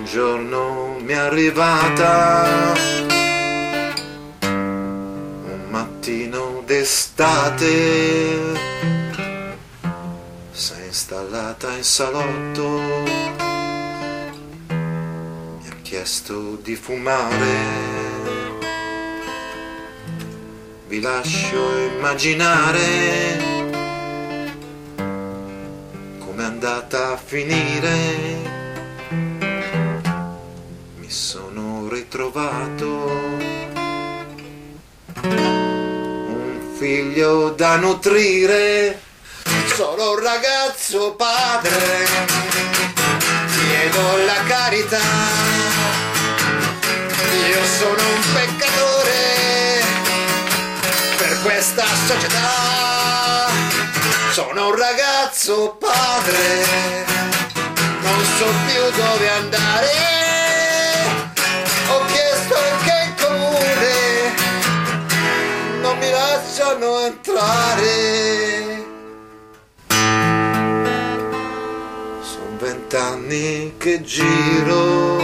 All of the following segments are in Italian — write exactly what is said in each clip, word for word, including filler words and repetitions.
giorno mi è arrivata, un mattino d'estate, si è installata in salotto, mi ha chiesto di fumare. Vi lascio immaginare com'è andata a finire. Mi sono ritrovato un figlio da nutrire, sono un ragazzo padre, chiedo la carità, io sono un peccatore per questa società, sono un ragazzo padre, non so più dove andare, ho chiesto anche in comune, non mi lasciano entrare. Sono vent'anni che giro,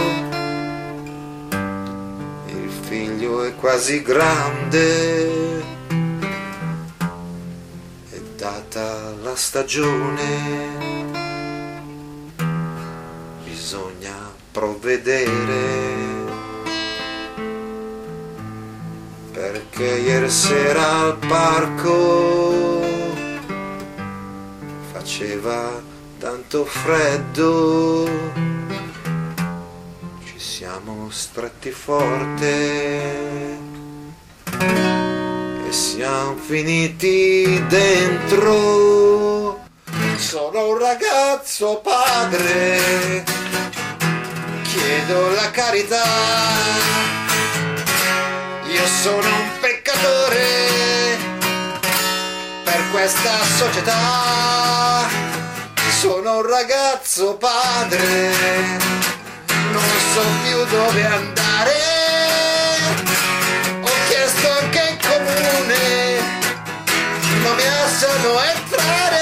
il figlio è quasi grande, è data la stagione, bisogna provvedere, perché ieri sera al parco faceva tanto freddo, ci siamo stretti forte e siamo finiti dentro. Sono un ragazzo padre, chiedo la carità, io sono un peccatore per questa società, sono un ragazzo padre, non so più dove andare, ho chiesto anche in comune, non mi lasciano entrare,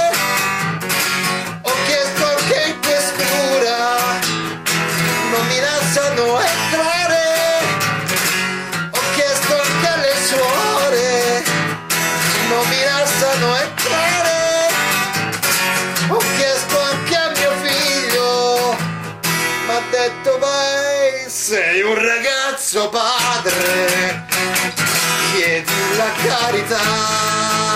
ho chiesto anche in questura, non mi lasciano entrare, ho chiesto anche alle suore, non mi lasciano entrare, ho chiesto anche a mio figlio, m'ha detto vai, sei un ragazzo padre, chiedi la carità.